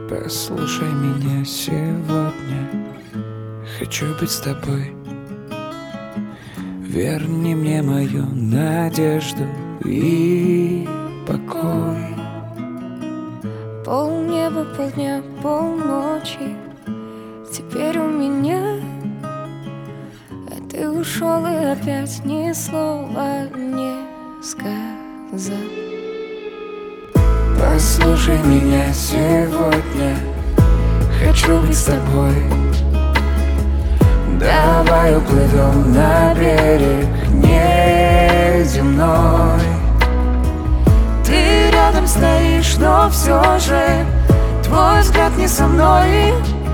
Послушай меня сегодня, хочу быть с тобой. Верни мне мою надежду и покой. Полнеба, полдня, полночи теперь у меня, а ты ушел и опять ни слова не сказал. Послушай меня сегодня, хочу быть с тобой. Давай уплывем на берег неземной. Ты рядом стоишь, но все же твой взгляд не со мной.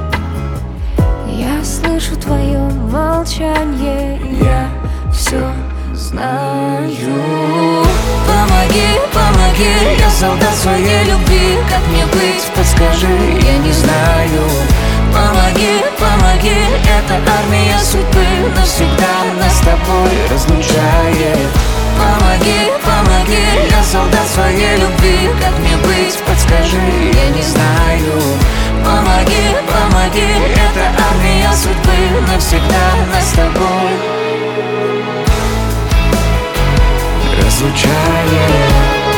Я слышу твое молчание, я все знаю. Помоги, помоги, я солдат своей любви. Как мне быть, подскажи, я не знаю. Помоги, помоги, это армия судьбы навсегда нас с тобой разлучает. Помоги, помоги, я солдат своей любви. Как мне быть, подскажи, я не знаю. Помоги, помоги, это армия судьбы навсегда нас с тобой разлучает.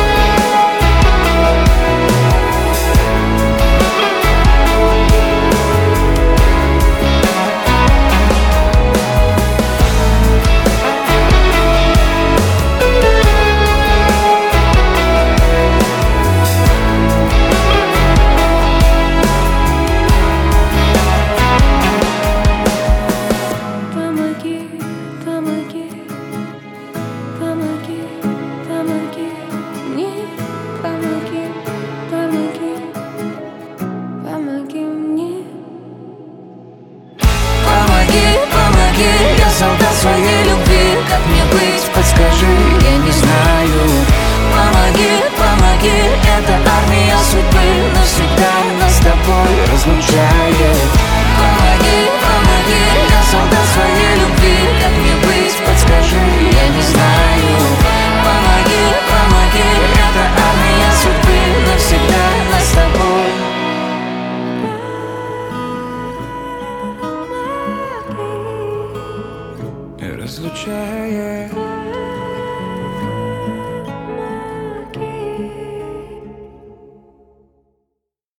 Я солдат своей любви, как мне быть, подскажи, я не знаю. Помоги, помоги, это армия судьбы навсегда нас с тобой разлучает. Помоги, помоги, я солдат своей любви, как мне быть, подскажи, я не знаю. Помоги, помоги, это армия судьбы навсегда нас с тобой разлучает.